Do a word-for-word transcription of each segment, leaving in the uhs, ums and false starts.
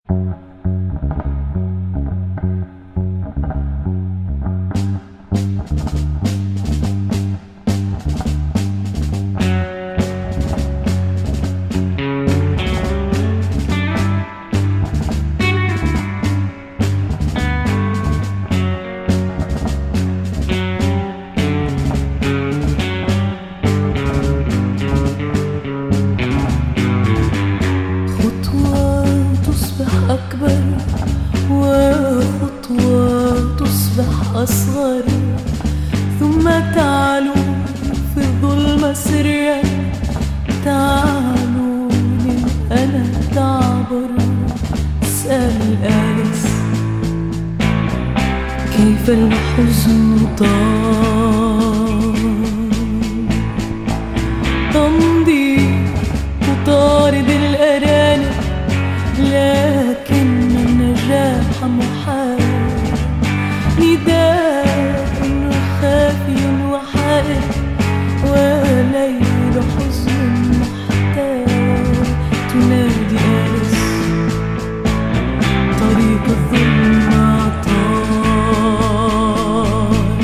أكبر وخطوة تصبح أصغر، ثم تعلو في الظلمة سرا، تعلو للأنا تعبر. سأل آليس كيف الحزن طال، تمضي تطارد الأرانب، لكن النجاح محال. نداء خافي وحائر، وليل حزن محتال. تنادي آليس طريق الظلمة طال.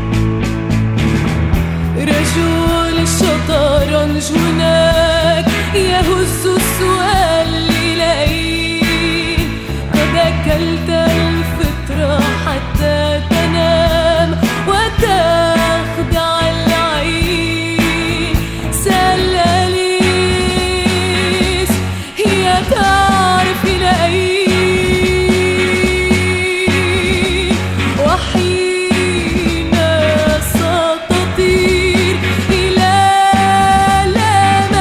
رجل الشطرنج هناك يهز السؤال إليه، قد أكلت الفطرة حتى تنام وتخدع العين. سأل آليس هي تعرف إلى أين، وحين ستطير إلى لا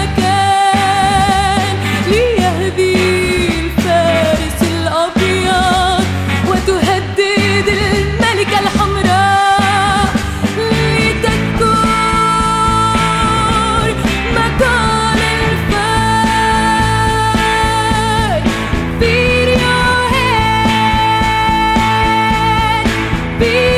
مكان ليهدي الفارس الأبيض وتهدد الملكة الحمراء، لتذكر مقال الفار. Feed your head. Feed